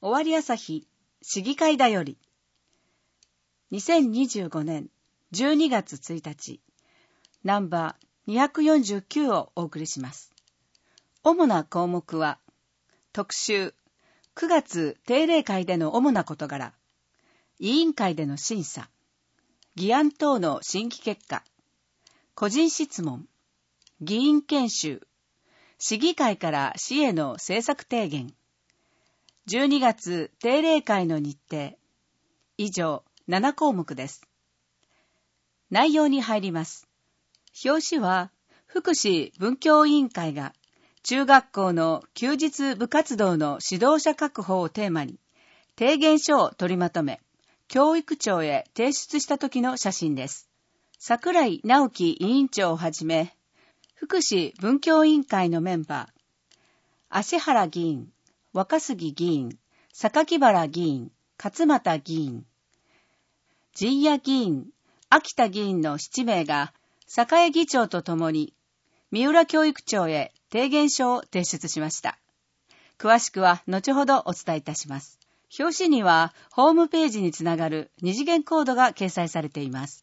終わり朝日市議会だより2025年12月1日ナンバー249をお送りします。主な項目は特集9月定例会での主な事柄、委員会での審査、議案等の審議結果、個人質問、議員研修、市議会から市への政策提言、12月定例会の日程、以上7項目です。内容に入ります。表紙は、福祉文教委員会が中学校の休日部活動の指導者確保をテーマに、提言書を取りまとめ、教育庁へ提出した時の写真です。櫻井直樹委員長をはじめ、福祉文教委員会のメンバー、芦原議員、若杉議員、榊原議員、勝俣議員、陣谷議員、秋田議員の7名が、栄議長とともに、三浦教育庁へ提言書を提出しました。詳しくは後ほどお伝えいたします。表紙には、ホームページにつながる二次元コードが掲載されています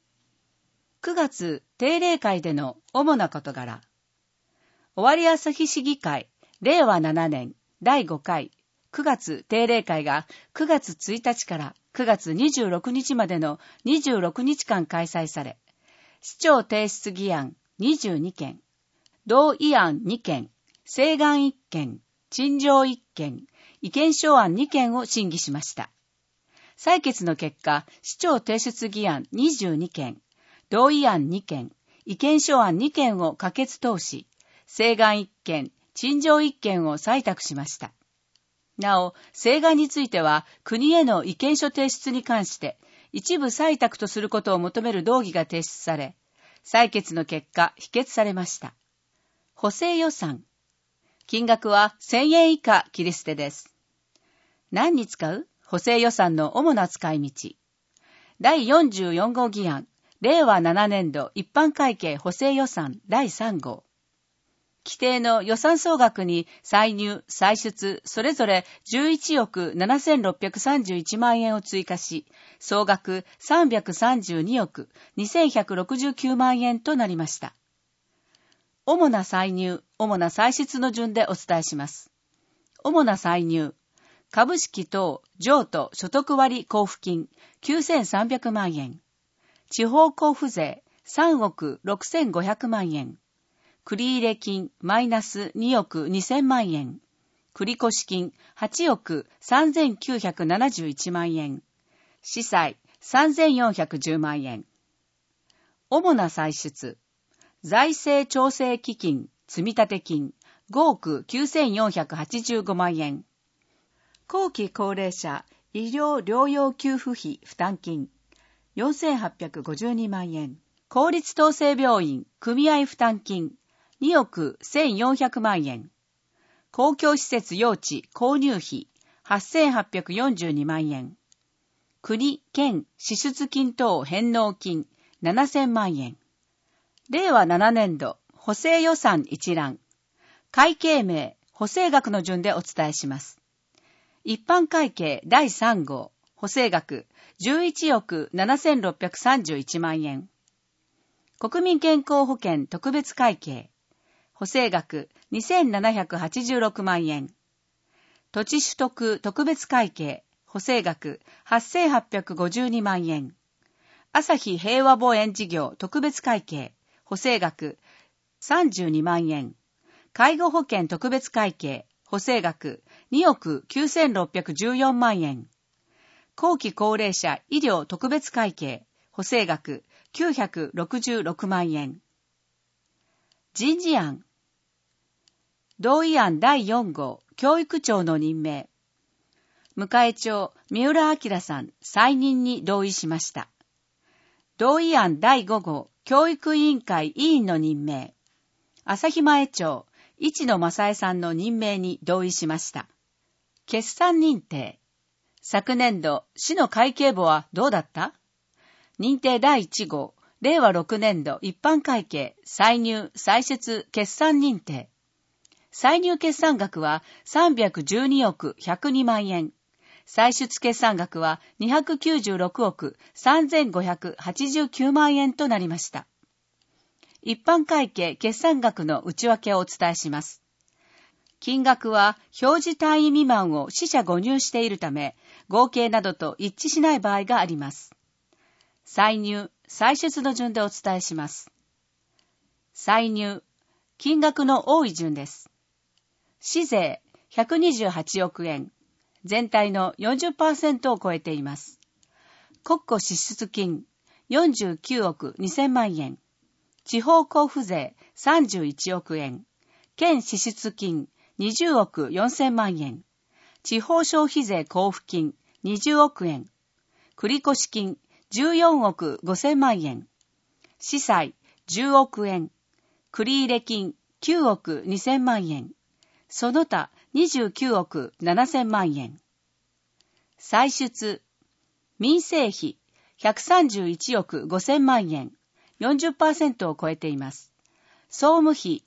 。9月定例会での主な事柄。尾張旭市議会、令和7年第5回9月定例会が9月1日から9月26日までの26日間開催され、市長提出議案22件、同意案2件、請願1件、陳情1件、意見書案2件を審議しました。採決の結果、市長提出議案22件、同意案2件、意見書案2件を可決通し、請願1件、陳情1件を採択しました。なお、請願については、国への意見書提出に関して、一部採択とすることを求める動議が提出され、採決の結果、否決されました。補正予算。金額は1000円以下切り捨てです。何に使う？補正予算の主な使い道。第44号議案、令和7年度一般会計補正予算第3号。規定の予算総額に歳入・歳出それぞれ11億7631万円を追加し、総額332億2169万円となりました。主な歳入、主な歳出の順でお伝えします。主な歳入、株式等譲渡所得割交付金9300万円、地方交付税3億6500万円、繰入金マイナス2億2000万円、繰越金8億3971万円、司債3410万円。主な歳出、財政調整基金積立金5億9485万円、後期高齢者医療療養給付費負担金4852万円、公立統制病院組合負担金2億1400万円。公共施設用地購入費8842万円。国・県支出金等返納金7000万円。令和7年度補正予算一覧。会計名、補正額の順でお伝えします。一般会計第3号、補正額11億7631万円。国民健康保険特別会計。補正額2786万円。土地取得特別会計。補正額8852万円。朝日平和墓園事業特別会計。補正額32万円。介護保険特別会計。補正額2億9614万円。後期高齢者医療特別会計。補正額966万円。人事案。同意案第4号、教育長の任命。向町、三浦明さん、再任に同意しました。同意案第5号、教育委員会委員の任命。朝前町、市野正恵さんの任命に同意しました。決算認定。昨年度、市の会計簿はどうだった？認定第1号、令和6年度一般会計、歳入・歳出決算認定。歳入決算額は312億102万円。 歳出決算額は296億3589万円となりました。一般会計決算額の内訳をお伝えします。金額は表示単位未満を四捨五入しているため、合計などと一致しない場合があります。歳入、歳出の順でお伝えします。歳入、金額の多い順です。市税128億円、全体の 40% を超えています。国庫支出金49億2000万円、地方交付税31億円、県支出金20億4000万円、地方消費税交付金20億円、繰越金14億5000万円、司祭10億円、繰入金9億2000万円、その他29億7000万円。歳出、民生費131億5000万円、40% を超えています。総務費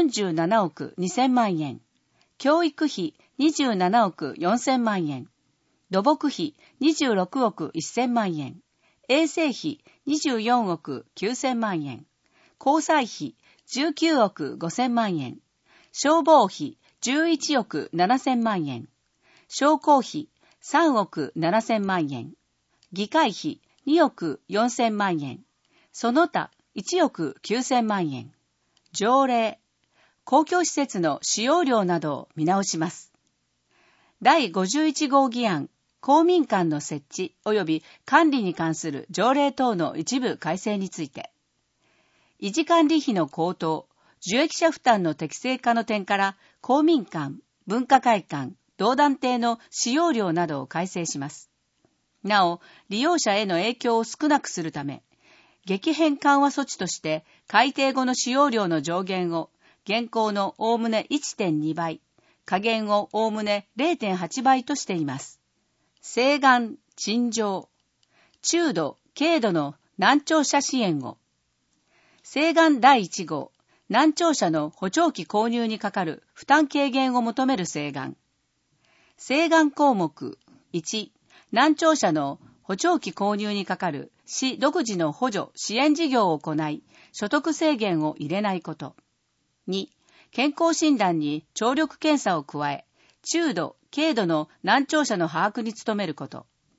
47億2000万円、教育費27億4000万円、土木費26億1000万円、衛生費24億9000万円、交際費19億5000万円、消防費11億7000万円、商工費3億7000万円、議会費2億4000万円、その他1億9000万円。条例、公共施設の使用料などを見直します。第51号議案、公民館の設置及び管理に関する条例等の一部改正について、維持管理費の高騰、受益者負担の適正化の点から公民館、文化会館、道団邸の使用料などを改正します。なお、利用者への影響を少なくするため、激変緩和措置として改定後の使用料の上限を現行のおおむね 1.2 倍、下限をおおむね 0.8 倍としています。請願、陳情、中度、軽度の難聴者支援を、請願第1号、難聴者の補聴器購入にかかる負担軽減を求める請願。請願項目1、難聴者の補聴器購入にかかる市独自の補助・支援事業を行い、所得制限を入れないこと。2、健康診断に聴力検査を加え、中度・軽度の難聴者の把握に努めること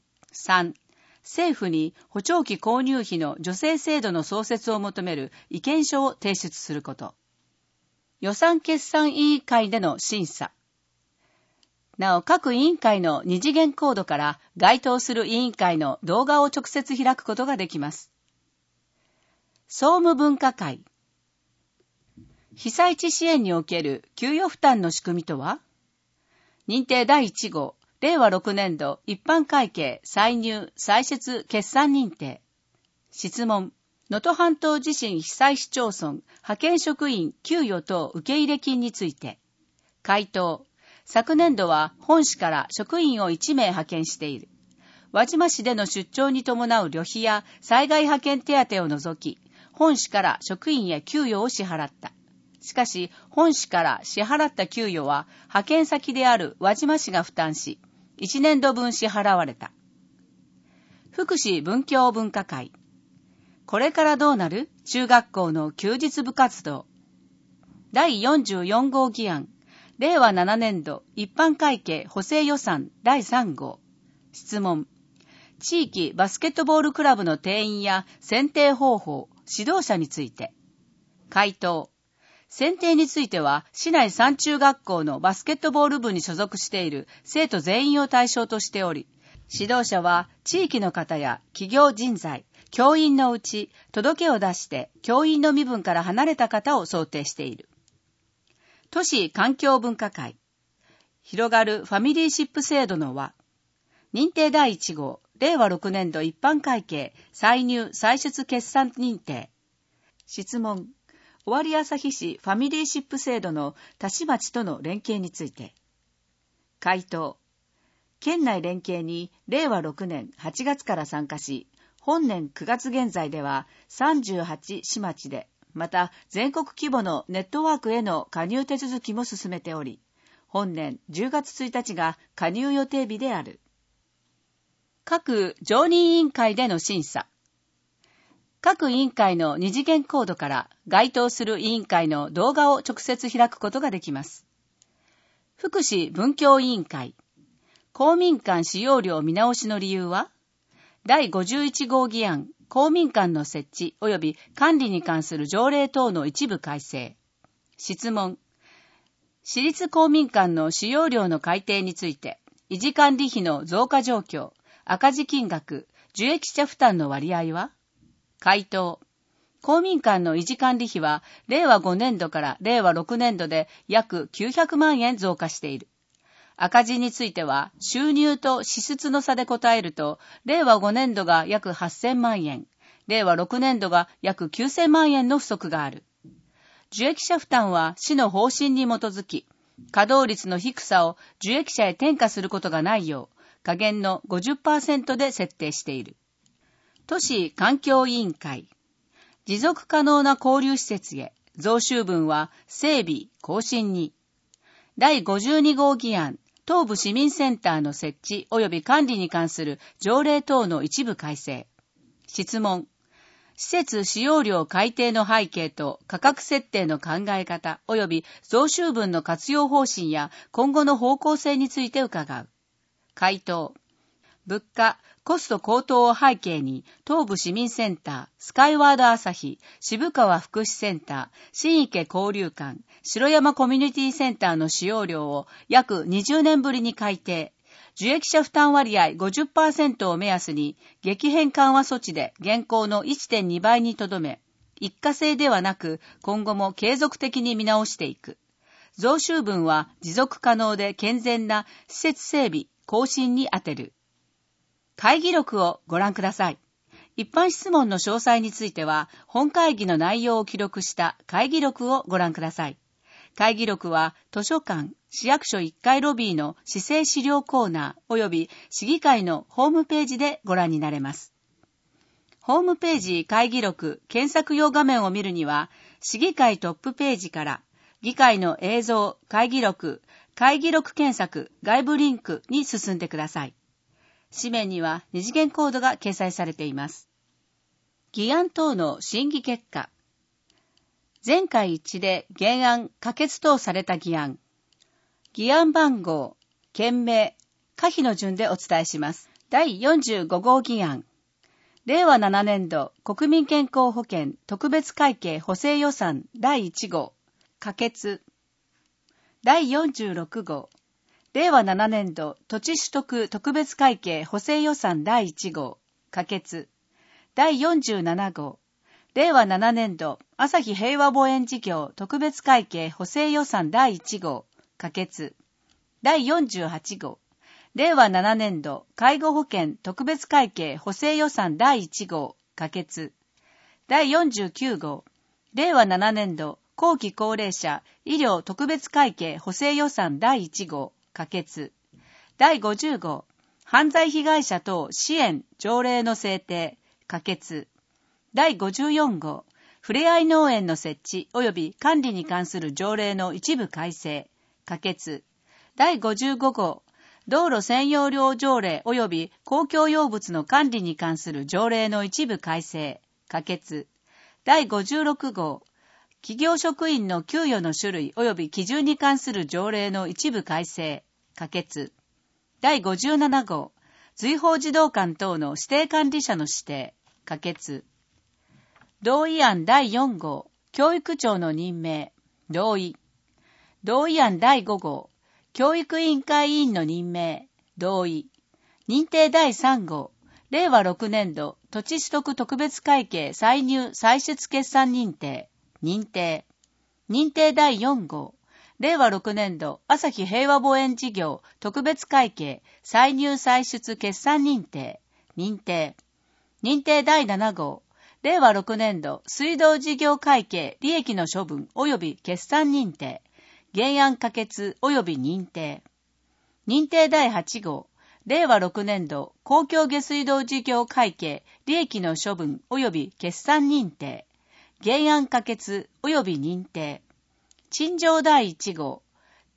。3、政府に補聴器購入費の助成制度の創設を求める意見書を提出すること。予算決算委員会での審査。なお、各委員会の二次元コードから該当する委員会の動画を直接開くことができます。総務分科会。被災地支援における給与負担の仕組みとは？認定第1号、令和6年度一般会計歳入歳出決算認定。質問。能登半島地震被災市町村派遣職員給与等受入金について。回答。昨年度は本市から職員を1名派遣している。輪島市での出張に伴う旅費や災害派遣手当を除き、本市から職員へ給与を支払った。しかし、本市から支払った給与は派遣先である輪島市が負担し、1年度分支払われた。福祉文教分科会。これからどうなる？中学校の休日部活動。第44号議案。令和7年度一般会計補正予算第3号。質問。地域バスケットボールクラブの定員や選定方法、指導者について。回答。選定については、市内3中学校のバスケットボール部に所属している生徒全員を対象としており、指導者は地域の方や企業人材、教員のうち届けを出して教員の身分から離れた方を想定している。都市環境分科会。広がるファミリーシップ制度の輪。認定第1号、令和6年度一般会計歳入歳出決算認定。質問。尾張旭市ファミリーシップ制度の田市町との連携について。回答。県内連携に令和6年8月から参加し、本年9月現在では38市町で、また全国規模のネットワークへの加入手続きも進めており、本年10月1日が加入予定日である。 各常任委員会での審査。各委員会の二次元コードから該当する委員会の動画を直接開くことができます。福祉文教委員会。公民館使用料見直しの理由は、第51号議案、公民館の設置及び管理に関する条例等の一部改正。質問。私立公民館の使用料の改定について、維持管理費の増加状況、赤字金額、受益者負担の割合は？回答。公民館の維持管理費は、令和5年度から令和6年度で約900万円増加している。赤字については、収入と支出の差で答えると、令和5年度が約8000万円、令和6年度が約9000万円の不足がある。受益者負担は市の方針に基づき、稼働率の低さを受益者へ転嫁することがないよう、下限の 50% で設定している。都市環境委員会。持続可能な交流施設へ、増収分は整備、更新に。第52号議案、東部市民センターの設置及び管理に関する条例等の一部改正。質問。施設使用料改定の背景と価格設定の考え方及び増収分の活用方針や今後の方向性について伺う。回答。物価、コスト高騰を背景に、東部市民センター、スカイワード朝日、渋川福祉センター、新池交流館、城山コミュニティセンターの使用料を約20年ぶりに改定。受益者負担割合 50% を目安に、激変緩和措置で現行の 1.2 倍にとどめ、一過性ではなく、今後も継続的に見直していく。増収分は持続可能で健全な施設整備、更新に充てる。会議録をご覧ください。一般質問の詳細については、本会議の内容を記録した会議録をご覧ください。会議録は、図書館、市役所1階ロビーの市政資料コーナー及び市議会のホームページでご覧になれます。ホームページ会議録検索用画面を見るには、市議会トップページから、議会の映像、会議録検索、外部リンクに進んでください。紙面には二次元コードが掲載されています。議案等の審議結果。全会一致で原案可決等された議案。議案番号、件名、可否の順でお伝えします。第45号議案。令和7年度国民健康保険特別会計補正予算第1号。可決。第46号。令和7年度土地取得特別会計補正予算第1号。可決。第47号。令和7年度朝日平和墓園事業特別会計補正予算第1号。可決。第48号。令和7年度介護保険特別会計補正予算第1号。可決。第49号。令和7年度後期高齢者医療特別会計補正予算第1号。可決。第50号。犯罪被害者等支援条例の制定。可決。第54号。ふれあい農園の設置及び管理に関する条例の一部改正。可決。第55号。道路占用料条例及び公共用物の管理に関する条例の一部改正。可決。第56号。企業職員の給与の種類及び基準に関する条例の一部改正。可決。第57号。随法児童館等の指定管理者の指定。可決。同意案第4号。教育長の任命。同意。同意案第5号。教育委員会委員の任命。同意。認定第3号。令和6年度土地取得特別会計歳入歳出決算認定。認定。認定第4号。令和6年度朝日平和墓園事業特別会計歳入歳出決算認定。認定。認定第7号。令和6年度水道事業会計利益の処分及び決算認定。原案可決及び認定。認定第8号。令和6年度公共下水道事業会計利益の処分及び決算認定。原案可決及び認定。陳情第1号。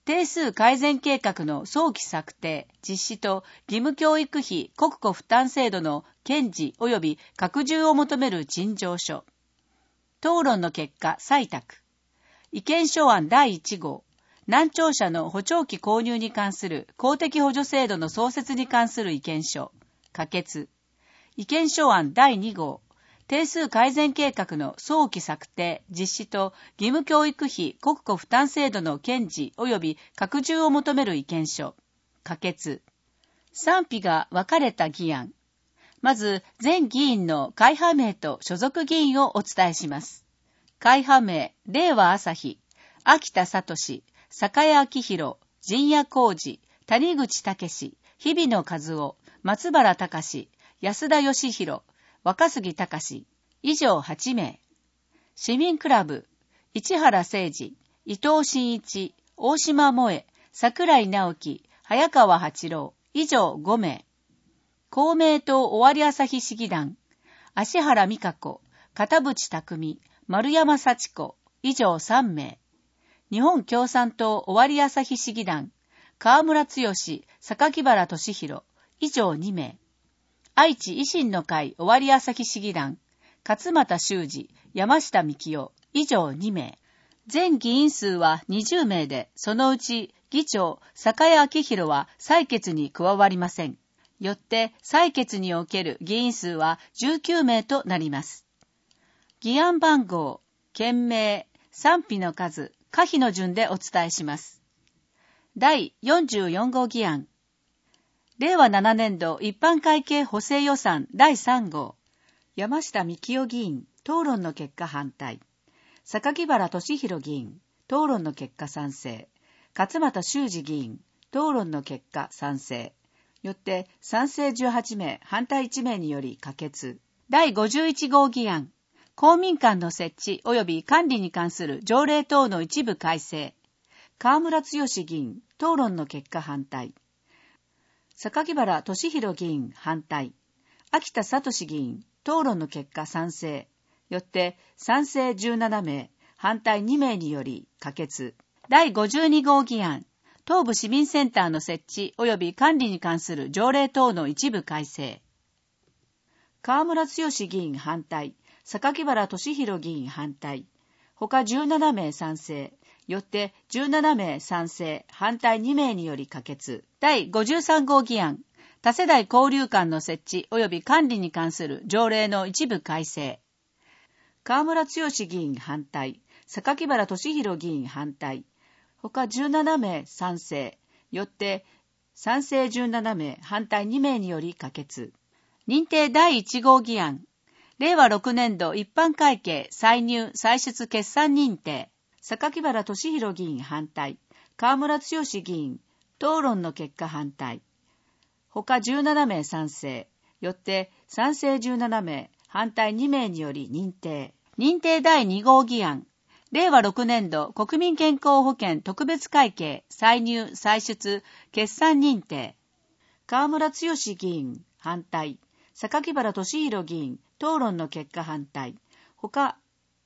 定数改善計画の早期策定、実施と義務教育費国庫負担制度の堅持及び拡充を求める陳情書。討論の結果、採択。意見書案第1号。難聴者の補聴器購入に関する公的補助制度の創設に関する意見書。可決。意見書案第2号。定数改善計画の早期策定、実施と義務教育費国庫負担制度の堅持及び拡充を求める意見書。可決。賛否が分かれた議案。まず、全議員の会派名と所属議員をお伝えします。会派名、令和朝日、秋田聡、坂谷明宏、陣谷浩二、谷口武、日比野和夫、松原隆、安田義弘、若杉隆、以上8名。市民クラブ、市原誠二、伊藤真一、大島萌、桜井直樹、早川八郎、以上5名。公明党尾張朝日市議団、芦原美香子、片渕匠、丸山幸子、以上3名。日本共産党尾張朝日市議団、河村剛、榊原俊弘、以上2名。愛知維新の会尾張朝日市議団、勝俣修二、山下幹夫、以上2名。全議員数は20名で、そのうち議長、坂谷明宏は採決に加わりません。よって採決における議員数は19名となります。議案番号、件名、賛否の数、可否の順でお伝えします。第44号議案。令和7年度一般会計補正予算第3号。山下幹夫議員、討論の結果反対。榊原俊弘議員、討論の結果賛成。勝俣修二議員、討論の結果賛成。よって賛成18名、反対1名により可決。第51号議案。公民館の設置及び管理に関する条例等の一部改正。河村剛議員、討論の結果反対。榊原俊弘議員反対。秋田聡議員、討論の結果賛成。よって賛成17名、反対2名により可決。第52号議案。東部市民センターの設置及び管理に関する条例等の一部改正。河村剛議員反対。榊原俊弘議員反対。他17名賛成。よって17名賛成、反対2名により可決。第53号議案。多世代交流館の設置及び管理に関する条例の一部改正。河村剛議員反対。榊原俊弘議員反対。他17名賛成。よって賛成17名、反対2名により可決。認定第1号議案。令和6年度一般会計歳入歳出決算認定。榊原俊弘議員反対。河村剛議員、討論の結果反対。他17名賛成。よって賛成17名、反対2名により認定。認定第2号議案。令和6年度国民健康保険特別会計歳入歳出決算認定。河村剛議員反対。榊原俊弘議員、討論の結果反対。他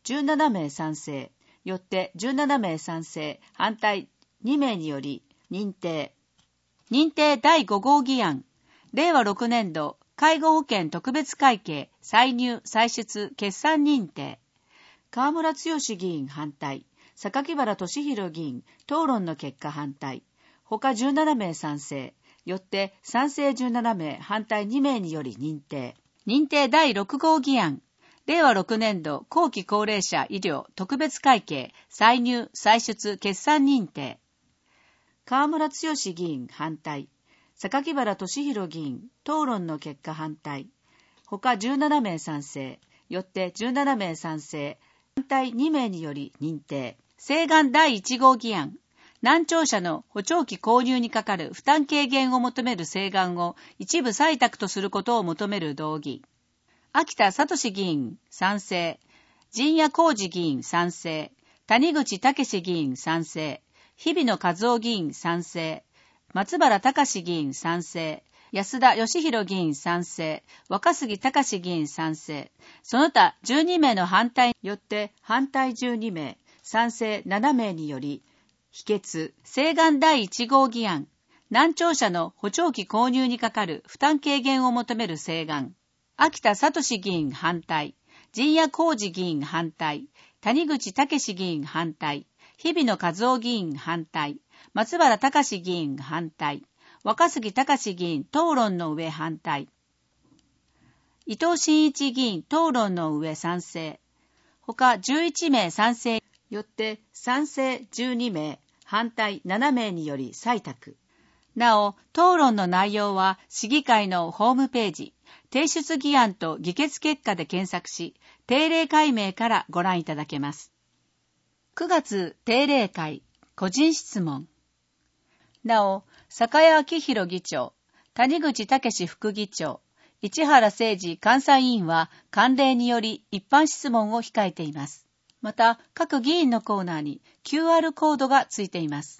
17名賛成。よって17名賛成、反対2名により認定。認定第5号議案。令和6年度介護保険特別会計歳入歳出決算認定。河村剛議員反対。榊原俊弘議員、討論の結果反対。他17名賛成。よって賛成17名、反対2名により認定。認定第6号議案。令和6年度後期高齢者医療特別会計歳入歳出決算認定。河村剛議員反対。榊原俊弘議員、討論の結果反対。他17名賛成。よって17名賛成、反対2名により認定。請願第1号議案。難聴者の補聴器購入にかかる負担軽減を求める請願を一部採択とすることを求める動議。秋田聡議員賛成。陣谷浩二議員賛成。谷口武議員賛成。日比野和夫議員賛成。松原隆議員賛成。安田義弘議員賛成。若杉隆議員賛成。その他12名の反対によって反対12名、賛成7名により否決、請願第1号議案、難聴者の補聴器購入にかかる負担軽減を求める請願。秋田聡議員反対、陣谷浩二議員反対、谷口武議員反対、日比野和夫議員反対、松原隆議員反対、若杉隆議員討論の上反対、伊藤真一議員討論の上賛成、他11名賛成よって賛成12名、反対7名により採択。なお、討論の内容は市議会のホームページ、提出議案と議決結果で検索し、定例会名からご覧いただけます。9月定例会、個人質問。なお、酒谷明宏議長、谷口武副議長、市原誠二監査委員は慣例により一般質問を控えています。また、各議員のコーナーに QR コードがついています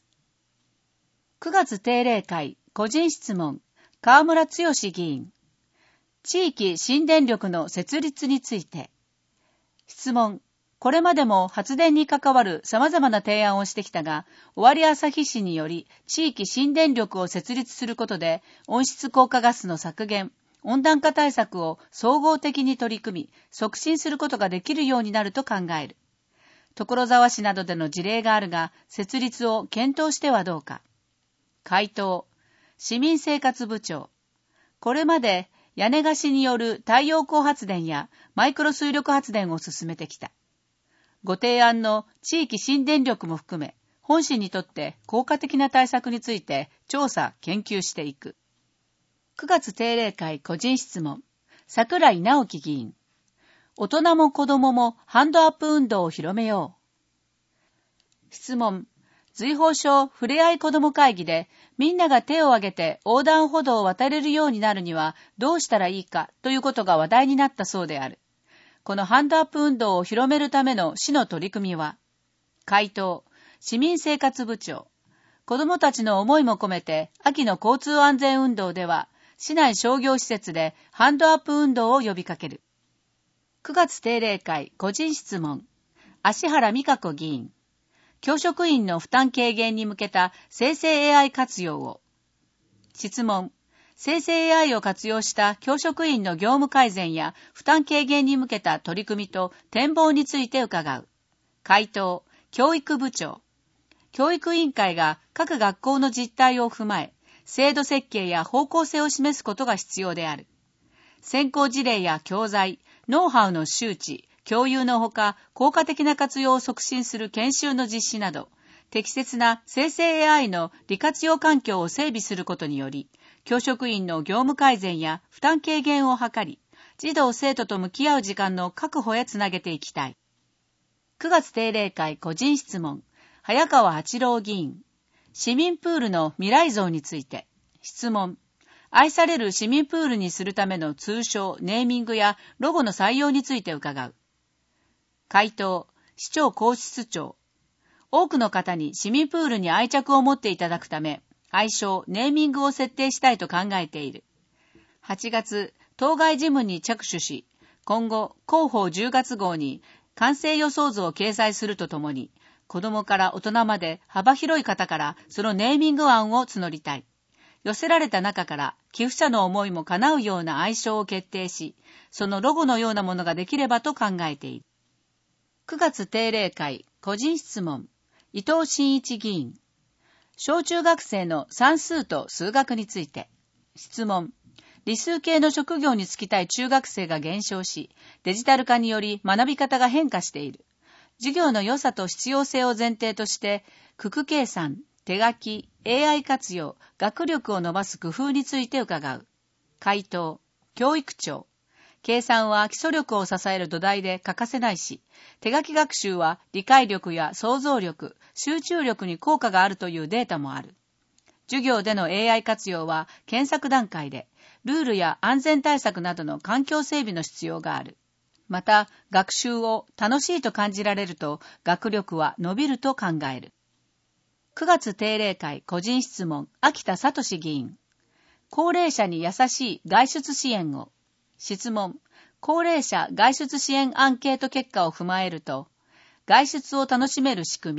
。9月定例会、個人質問、河村剛議員。地域新電力の設立について。質問。これまでも発電に関わる様々な提案をしてきたが、尾張旭市により地域新電力を設立することで、温室効果ガスの削減、温暖化対策を総合的に取り組み、促進することができるようになると考える。所沢市などでの事例があるが、設立を検討してはどうか。回答。市民生活部長。これまで屋根貸しによる太陽光発電やマイクロ水力発電を進めてきた。ご提案の地域新電力も含め、本市にとって効果的な対策について調査・研究していく。9月定例会個人質問、桜井直樹議員。大人も子供もハンドアップ運動を広めよう。質問、随宝書ふれあい子ども会議でみんなが手を挙げて横断歩道を渡れるようになるにはどうしたらいいかということが話題になったそうである。このハンドアップ運動を広めるための市の取り組みは。回答、市民生活部長。子どもたちの思いも込めて秋の交通安全運動では市内商業施設でハンドアップ運動を呼びかける。9月定例会個人質問、芦原美香子議員。教職員の負担軽減に向けた生成 AI 活用を。質問、生成 AI を活用した教職員の業務改善や負担軽減に向けた取り組みと展望について伺う。回答、教育部長。教育委員会が各学校の実態を踏まえ、制度設計や方向性を示すことが必要である。先行事例や教材、ノウハウの周知、共有のほか、効果的な活用を促進する研修の実施など、適切な生成 AI の利活用環境を整備することにより、教職員の業務改善や負担軽減を図り、児童生徒と向き合う時間の確保へつなげていきたい。9月定例会個人質問、早川八郎議員。市民プールの未来像について。質問。愛される市民プールにするための通称、ネーミングやロゴの採用について伺う。回答、市長皇室長。多くの方に市民プールに愛着を持っていただくため、愛称、ネーミングを設定したいと考えている。8月、当該事務に着手し、今後、広報10月号に完成予想図を掲載するとともに、子どもから大人まで幅広い方からそのネーミング案を募りたい。寄せられた中から寄付者の思いも叶うような愛称を決定し、そのロゴのようなものができればと考えている。9月定例会個人質問、伊藤真一議員。小中学生の算数と数学について。質問、理数系の職業に就きたい中学生が減少し、デジタル化により学び方が変化している。授業の良さと必要性を前提として、九九計算、手書き、AI 活用、学力を伸ばす工夫について伺う。回答、教育長。計算は基礎力を支える土台で欠かせないし、手書き学習は理解力や想像力、集中力に効果があるというデータもある。授業での AI 活用は検索段階で、ルールや安全対策などの環境整備の必要がある。また、学習を楽しいと感じられると、学力は伸びると考える。9月定例会個人質問、秋田聡議員。高齢者に優しい外出支援を。質問、高齢者外出支援アンケート結果を踏まえると、外出を楽しめる仕組み、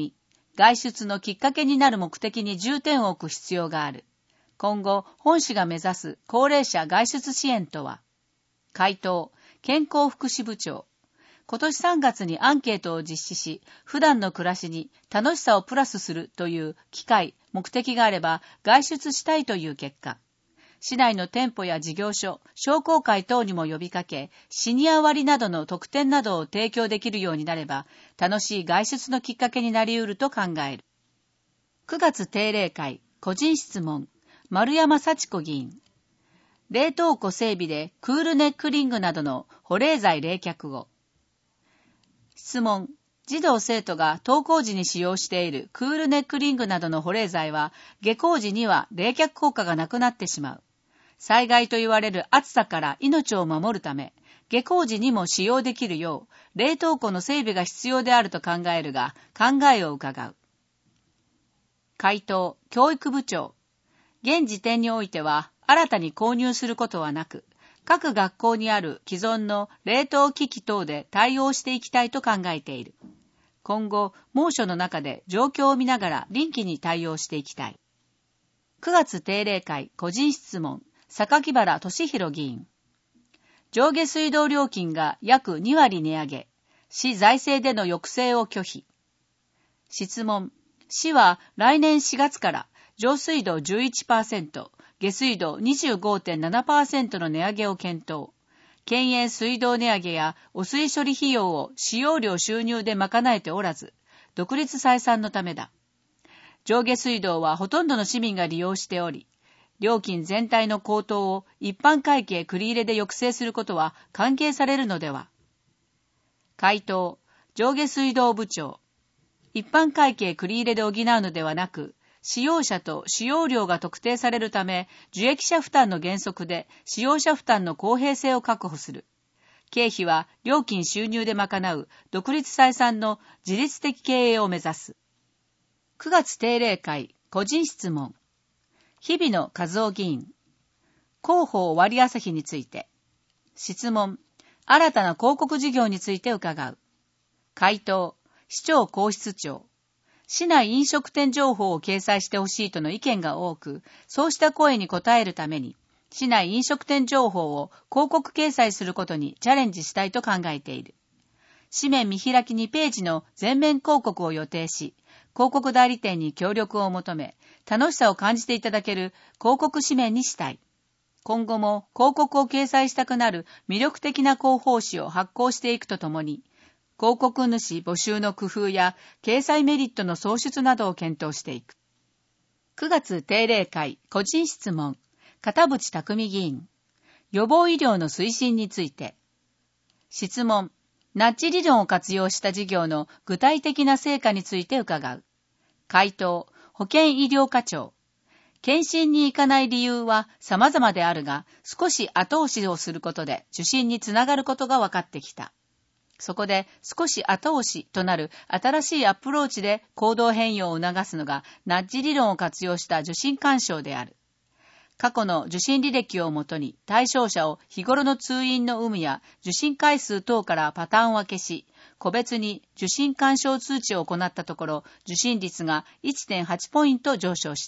外出のきっかけになる目的に重点を置く必要がある。今後、本市が目指す高齢者外出支援とは？回答、健康福祉部長。今年3月にアンケートを実施し、普段の暮らしに楽しさをプラスするという機会、目的があれば外出したいという結果、市内の店舗や事業所、商工会等にも呼びかけ、シニア割などの特典などを提供できるようになれば、楽しい外出のきっかけになり得ると考える。9月定例会、個人質問、丸山幸子議員。冷凍庫整備でクールネックリングなどの保冷剤冷却を。質問。児童生徒が登校時に使用しているクールネックリングなどの保冷剤は下校時には冷却効果がなくなってしまう。災害と言われる暑さから命を守るため、下校時にも使用できるよう冷凍庫の整備が必要であると考えるが、考えを伺う。回答、教育部長。現時点においては新たに購入することはなく、各学校にある既存の冷凍機器等で対応していきたいと考えている。今後、猛暑の中で状況を見ながら臨機に対応していきたい。9月定例会個人質問、榊原俊弘議員。上下水道料金が約2割値上げ、市財政での抑制を拒否。質問、市は来年4月から上水道 11%、下水道 25.7% の値上げを検討。県営水道値上げや汚水処理費用を使用量収入で賄えておらず、独立採算のためだ。上下水道はほとんどの市民が利用しており、料金全体の高騰を一般会計繰り入れで抑制することは歓迎されるのでは。回答、上下水道部長。一般会計繰り入れで補うのではなく、使用者と使用量が特定されるため、受益者負担の原則で使用者負担の公平性を確保する。経費は料金収入で賄う独立採算の自律的経営を目指す。9月定例会個人質問。日比野和夫議員。広報割朝日について。質問。新たな広告事業について伺う。回答。市長皇室長。市内飲食店情報を掲載してほしいとの意見が多く、そうした声に応えるために、市内飲食店情報を広告掲載することにチャレンジしたいと考えている。紙面見開き2ページの全面広告を予定し、広告代理店に協力を求め、楽しさを感じていただける広告紙面にしたい。今後も広告を掲載したくなる魅力的な広報誌を発行していくとともに、広告主募集の工夫や掲載メリットの創出などを検討していく。9月定例会個人質問、片渕匠議員。予防医療の推進について。質問、ナッジ理論を活用した事業の具体的な成果について伺う。回答、保健医療課長。検診に行かない理由は様々であるが、少し後押しをすることで受診につながることが分かってきた。そこで少し後押しとなる新しいアプローチで行動変容を促すのがナッジ理論を活用した受診勧奨である。過去の受診履歴をもとに対象者を日頃の通院の有無や受診回数等からパターン分けし、個別に受診勧奨通知を行ったところ、受診率が 1.8 ポイント上昇した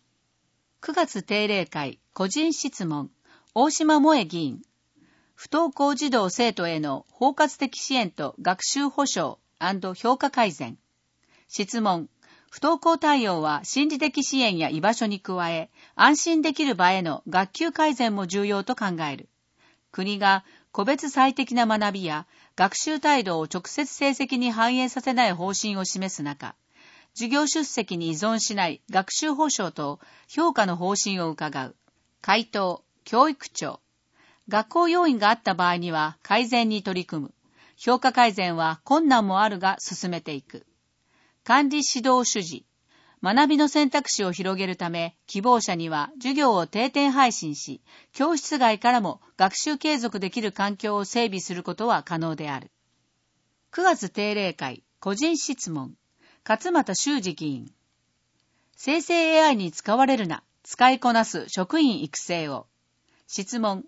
。9月定例会個人質問、大島萌議員。不登校児童生徒への包括的支援と学習保障&評価改善。質問。不登校対応は心理的支援や居場所に加え、安心できる場への学級改善も重要と考える。国が個別最適な学びや学習態度を直接成績に反映させない方針を示す中、授業出席に依存しない学習保障と評価の方針を伺う。回答、教育長。学校要因があった場合には改善に取り組む。評価改善は困難もあるが進めていく。管理指導主事。学びの選択肢を広げるため、希望者には授業を定点配信し、教室外からも学習継続できる環境を整備することは可能である。9月定例会個人質問。勝俣修二議員。生成 AI に使われるな、使いこなす職員育成を。質問。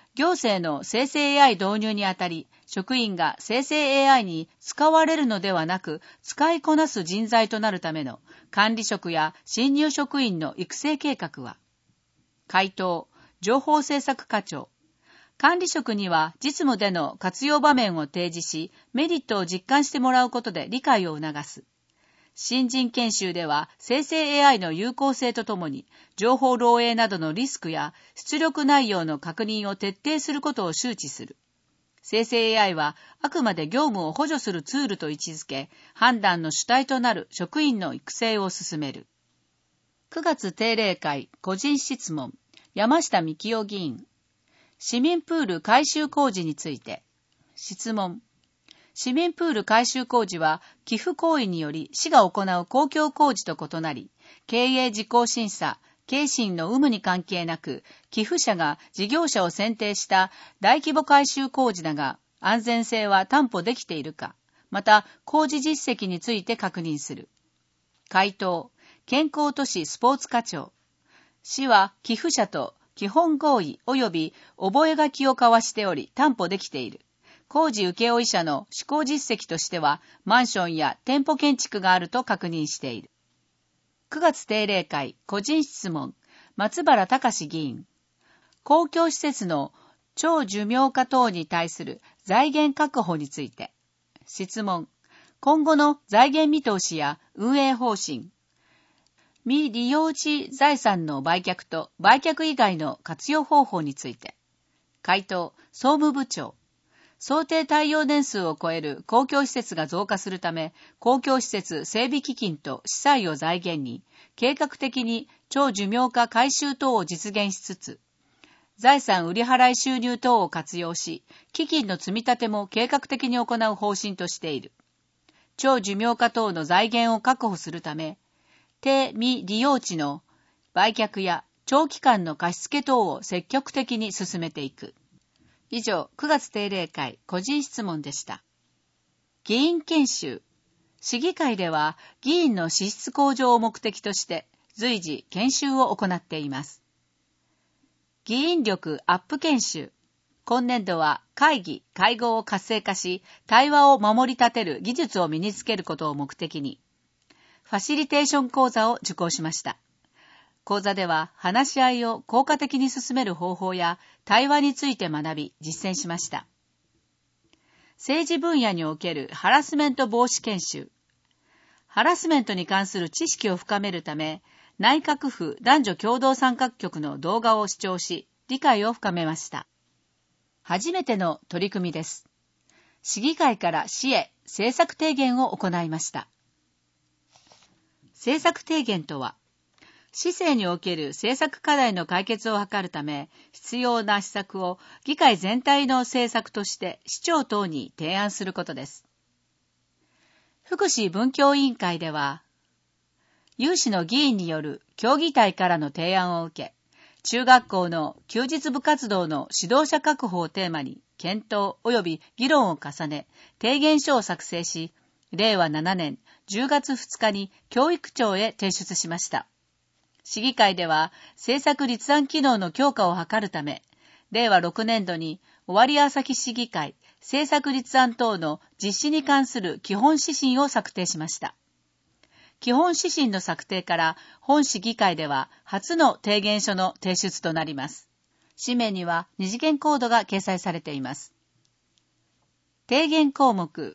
行政の生成 AI 導入にあたり、職員が生成 AI に使われるのではなく、使いこなす人材となるための管理職や新入職員の育成計画は、回答、情報政策課長。管理職には実務での活用場面を提示し、メリットを実感してもらうことで理解を促す。新人研修では生成 AI の有効性とともに情報漏洩などのリスクや出力内容の確認を徹底することを周知する。生成 AI はあくまで業務を補助するツールと位置づけ、判断の主体となる職員の育成を進める。9月定例会個人質問、山下幹夫議員。市民プール改修工事について。質問。市民プール改修工事は寄付行為により市が行う公共工事と異なり、経営事項審査、経審の有無に関係なく、寄付者が事業者を選定した大規模改修工事だが、安全性は担保できているか、また工事実績について確認する。回答、健康都市スポーツ課長。市は寄付者と基本合意及び覚書を交わしており担保できている。工事請負者の施工実績としては、マンションや店舗建築があると確認している。9月定例会個人質問、松原隆議員。公共施設の長寿命化等に対する財源確保について。質問、今後の財源見通しや運営方針。未利用地財産の売却と売却以外の活用方法について。回答、総務部長。想定耐用年数を超える公共施設が増加するため、公共施設整備基金と資債を財源に、計画的に長寿命化改修等を実現しつつ、財産売払収入等を活用し、基金の積み立ても計画的に行う方針としている。長寿命化等の財源を確保するため、低未利用地の売却や長期間の貸付等を積極的に進めていく。以上、9月定例会個人質問でした。議員研修。市議会では議員の資質向上を目的として随時研修を行っています。議員力アップ研修。今年度は会議・会合を活性化し、対話を守り立てる技術を身につけることを目的に、ファシリテーション講座を受講しました。講座では話し合いを効果的に進める方法や対話について学び実践しました。政治分野におけるハラスメント防止研修。ハラスメントに関する知識を深めるため、内閣府男女共同参画局の動画を視聴し、理解を深めました。初めての取り組みです。市議会から市へ政策提言を行いました。政策提言とは、市政における政策課題の解決を図るため、必要な施策を議会全体の政策として市長等に提案することです。福祉文教委員会では、有志の議員による協議体からの提案を受け、中学校の休日部活動の指導者確保をテーマに検討及び議論を重ね、提言書を作成し、令和7年10月2日に教育庁へ提出しました。市議会では政策立案機能の強化を図るため、令和6年度に尾張旭市議会政策立案等の実施に関する基本指針を策定しました。基本指針の策定から本市議会では初の提言書の提出となります。紙面には二次元コードが掲載されています。提言項目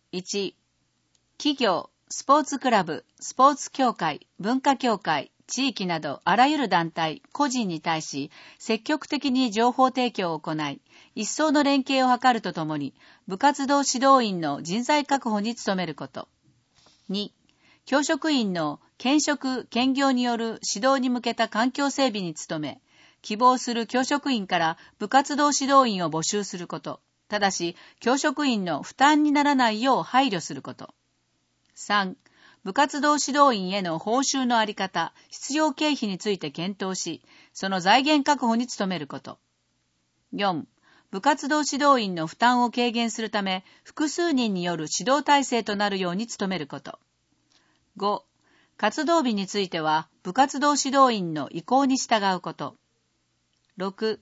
1、企業、スポーツクラブ、スポーツ協会、文化協会、地域などあらゆる団体、個人に対し積極的に情報提供を行い、一層の連携を図るとともに、部活動指導員の人材確保に努めること。2、教職員の兼職・兼業による指導に向けた環境整備に努め、希望する教職員から部活動指導員を募集すること。ただし、教職員の負担にならないよう配慮すること。3、部活動指導員への報酬のあり方、必要経費について検討し、その財源確保に努めること。4、部活動指導員の負担を軽減するため、複数人による指導体制となるように努めること。5、活動日については、部活動指導員の意向に従うこと。6、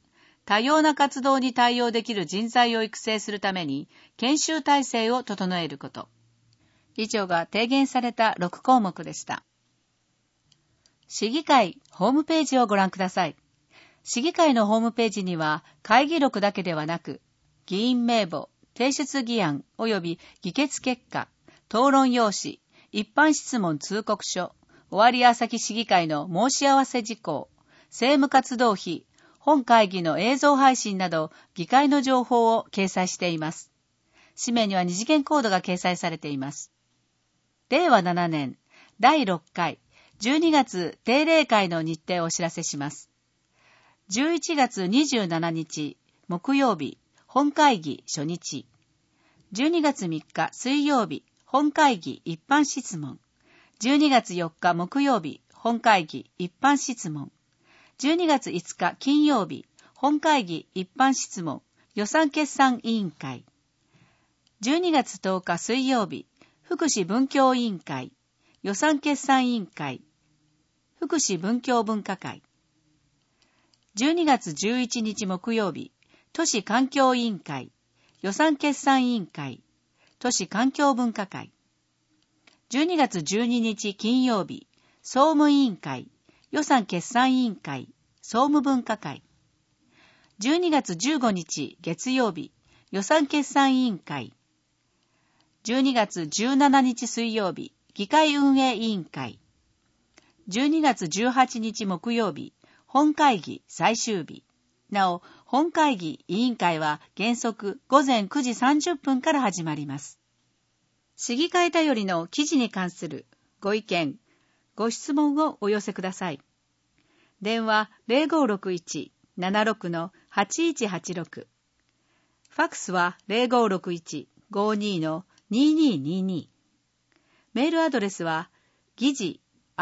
多様な活動に対応できる人材を育成するために研修体制を整えること。以上が提言された6項目でした。市議会ホームページをご覧ください。市議会のホームページには会議録だけではなく、議員名簿、提出議案及び議決結果、討論用紙、一般質問通告書、尾張旭市議会の申し合わせ事項、政務活動費、本会議の映像配信など議会の情報を掲載しています。紙面には二次元コードが掲載されています。令和7年第6回12月定例会の日程をお知らせします。11月27日木曜日本会議初日。12月3日水曜日本会議一般質問。12月4日木曜日本会議一般質問。12月5日金曜日本会議一般質問予算決算委員会。12月10日水曜日福祉文教委員会予算決算委員会福祉文教文化会。12月11日木曜日都市環境委員会予算決算委員会都市環境文化会。12月12日金曜日総務委員会予算決算委員会総務文化会。12月15日月曜日予算決算委員会。12月17日水曜日議会運営委員会。12月18日木曜日本会議最終日。なお、本会議委員会は原則午前9時30分から始まります。市議会だよりの記事に関するご意見、ご質問をお寄せください。電話 0561-76-8186。ファックスは 0561-52-2222。メールアドレスは議事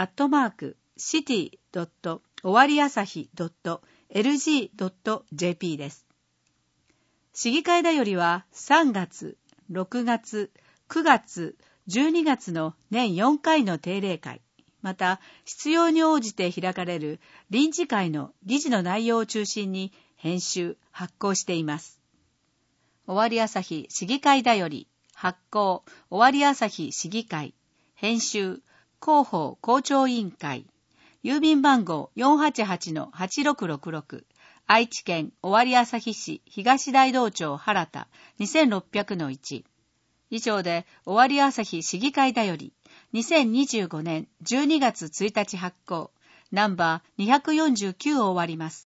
@city.owariasahi.lg.jp です。市議会だよりは3月、6月、9月、12月の年4回の定例会、また必要に応じて開かれる臨時会の議事の内容を中心に編集・発行しています。尾張旭市議会だより発行尾張旭市議会編集広報校長委員会郵便番号 488-8666 愛知県尾張旭市東大道町原田 2600-1。 以上で尾張旭市議会だより2025年12月1日発行ナンバー249を終わります。